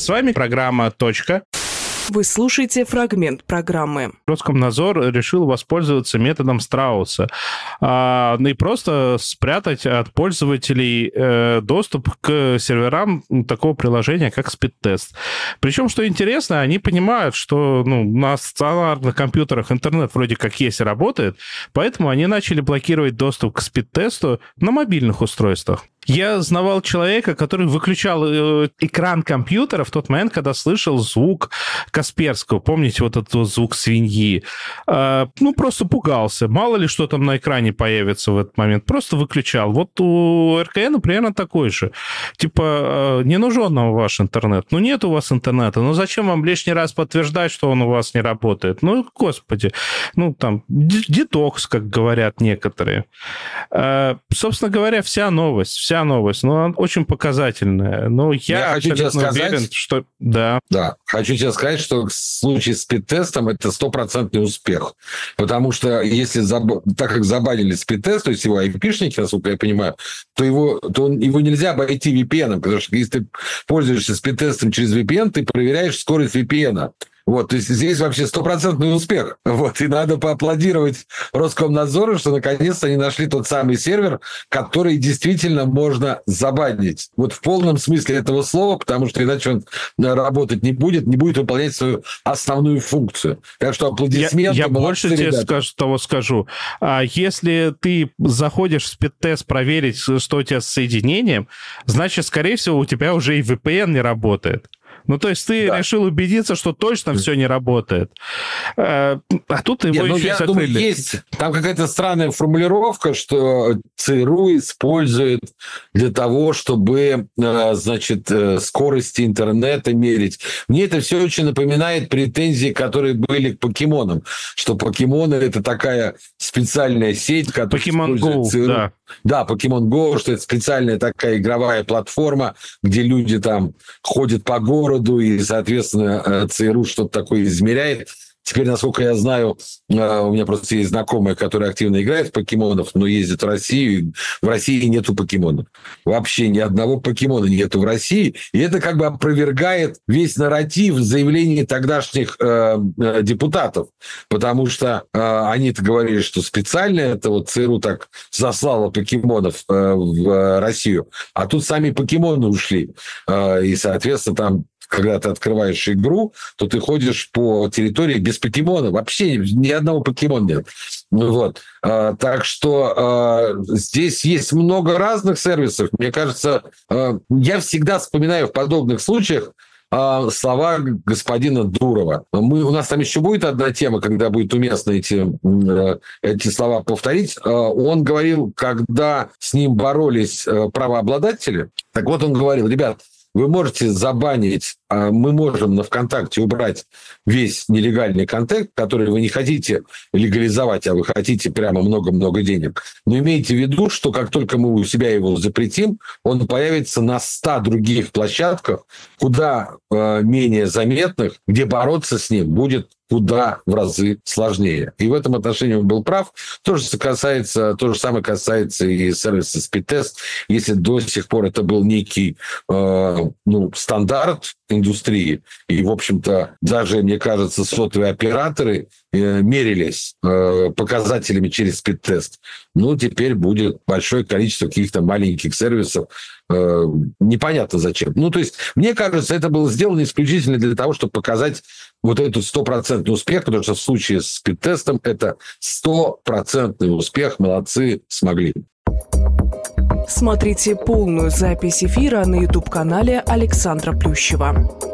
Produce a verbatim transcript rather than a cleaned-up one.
С вами программа «Точка». Вы слушаете фрагмент программы. Роскомнадзор решил воспользоваться методом Страуса а, и просто спрятать от пользователей э, доступ к серверам такого приложения, как Speedtest. Причем, что интересно, они понимают, что ну, на стационарных компьютерах интернет вроде как есть и работает, поэтому они начали блокировать доступ к Speedtest на мобильных устройствах. Я знавал человека, который выключал э, экран компьютера в тот момент, когда слышал звук Касперского. Помните вот этот вот звук свиньи? Э, ну, просто пугался. Мало ли, что там на экране появится в этот момент. Просто выключал. Вот у эр ка эн примерно такой же. Типа, э, не нужен нам ваш интернет. Ну, нет у вас интернета. Ну, зачем вам лишний раз подтверждать, что он у вас не работает? Ну, господи. Ну, там, детокс, как говорят некоторые. Э, собственно говоря, вся новость, вся новость, но она очень показательная. Но я, я хочу тебе сказать, уверен, что... Да. Да, хочу тебе сказать, что в случае с спид-тестом это стопроцентный успех. Потому что если, заб... так как забанили спид-тест, то есть его ай пи-шники, насколько я понимаю, то, его, то он... его нельзя обойти ви пи эн, потому что если ты пользуешься спид-тестом через ви пи эн, ты проверяешь скорость ви пи эн. Вот, то есть здесь вообще стопроцентный успех. Вот, и надо поаплодировать Роскомнадзору, что наконец-то они нашли тот самый сервер, который действительно можно забанить. Вот в полном смысле этого слова, потому что иначе он работать не будет, не будет выполнять свою основную функцию. Так что аплодисменты. Я, я больше тебе скажу, того скажу. А если ты заходишь в спид-тест проверить, что у тебя с соединением, значит, скорее всего, у тебя уже и ви пи эн не работает. Ну, то есть ты да. решил убедиться, что точно все не работает. А тут его Нет, еще ну, и закрыли. Думаю, есть там какая-то странная формулировка, что ЦРУ использует для того, чтобы, значит, скорости интернета мерить. Мне это все очень напоминает претензии, которые были к покемонам. Что покемоны – это такая специальная сеть, которая Покемон Go, ЦРУ. Да. Да, Pokemon Go, что это специальная такая игровая платформа, где люди там ходят по городу, и, соответственно, ЦРУ что-то такое измеряет. Теперь, насколько я знаю, у меня просто есть знакомые, которые активно играют в покемонов, но ездят в Россию. В России нету покемонов. Вообще ни одного покемона нету в России. И это как бы опровергает весь нарратив заявлений тогдашних э, депутатов. Потому что э, они-то говорили, что специально это вот ЦРУ так заслало покемонов э, в Россию. А тут сами покемоны ушли. Э, и, соответственно, там когда ты открываешь игру, то ты ходишь по территории без покемона. Вообще ни одного покемона нет. Вот. А, так что а, здесь есть много разных сервисов. Мне кажется, а, я всегда вспоминаю в подобных случаях а, слова господина Дурова. Мы, у нас там еще будет одна тема, когда будет уместно эти, эти слова повторить. А, он говорил, когда с ним боролись правообладатели, так вот он говорил, ребят, вы можете забанить, мы можем на ВКонтакте убрать весь нелегальный контент, который вы не хотите легализовать, а вы хотите прямо много-много денег. Но имейте в виду, что как только мы у себя его запретим, он появится на ста других площадках, куда э, менее заметных, где бороться с ним будет куда в разы сложнее. И в этом отношении он был прав. То же, касается, то же самое касается и сервиса Speedtest. Если до сих пор это был некий э, ну, стандарт индустрии, и, в общем-то, даже, мне кажется, сотовые операторы э, мерились э, показателями через Speedtest, ну, теперь будет большое количество каких-то маленьких сервисов, э, непонятно зачем. Ну, то есть, мне кажется, это было сделано исключительно для того, чтобы показать вот этот стопроцентный успех, потому что в случае с спид-тестом это стопроцентный успех. Молодцы, смогли. Смотрите полную запись эфира на YouTube-канале Александра Плющева.